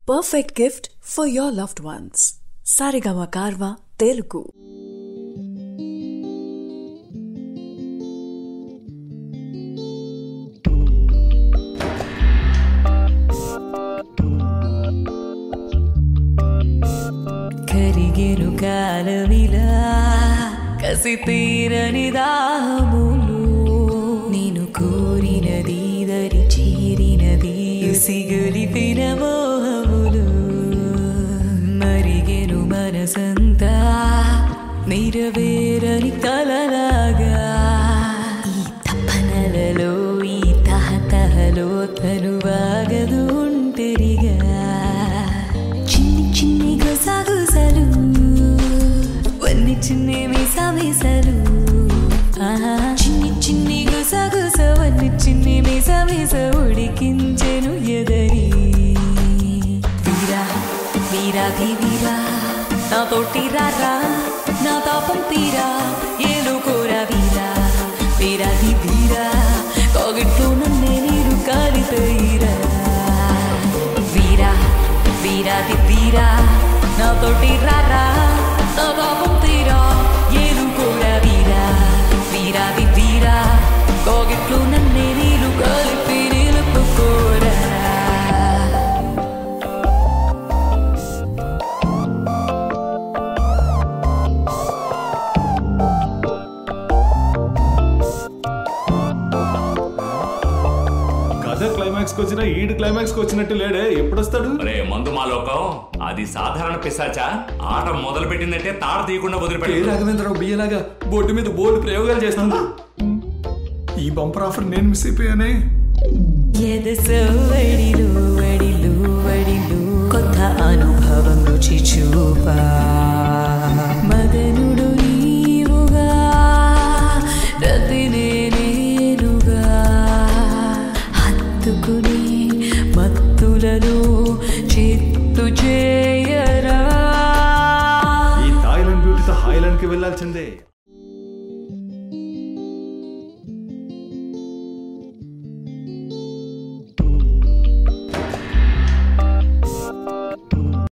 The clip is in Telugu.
perfect gift for your loved ones. Saregama Karva Telugu. కరిగెను కాలమిలా కసి తీరని దాహములు నేను కోరినది దరి చేరినది సిగులిపిన మోహములు మరిగెను మనసంతా నిరవేరని కలలాగా ఈ తపనలలో ఈ తహతహలో తనువాగదు ఒంటరిగా చిన్ని చిన్ని గుసగుసలు వన్ని చిన్ని మీసమీసలు చిన్ని చిన్ని గుసగుస వన్ని చిన్ని మీసమీస ఉడికించెను ఎదరి వీరా వీరాది వీరా నాతోటి రారా నా తాపం తీరా ఏలుకోరా వీరా వీరాది వీరా కాగిట్లో నన్నే నీరు కాలితీరా వీరా వీరాది వీరా నాతోటి రారా నా తాపం తీరా ఏలుకోరా వీరా వీరాది వీరా కాగిట్లో నన్నే నీరు కలిపి నిలుపుకోరా క్లైమాక్స్ వచ్చినా ఈడు క్లైమాక్స్ వచ్చినట్టు లేడే, ఎప్పుడొస్తాడు? రే మందు మా లోకం అది సాధారణ పిశాచా. ఆట మొదలు పెట్టిందంటే తాడ తీయకుండా వదిలిపెట్టే రాఘవేంద్రరావు బియ్యలాగా బోర్డు మీద బోర్డు ప్రయోగాలు చేస్తాను. ఈ బంపర్ ఆఫర్ నేను మిస్ అయిపోయానే. కొత్త అనుభవం రుచి చూపా మదనుడు నీవుగా రతి నేనుగా హత్తుకుని మత్తులను చిత్తు చేయరా. ఈ థాయిలాండ్ బ్యూటీతో హాయిలాండ్ కి వెళ్లాల్సిందే.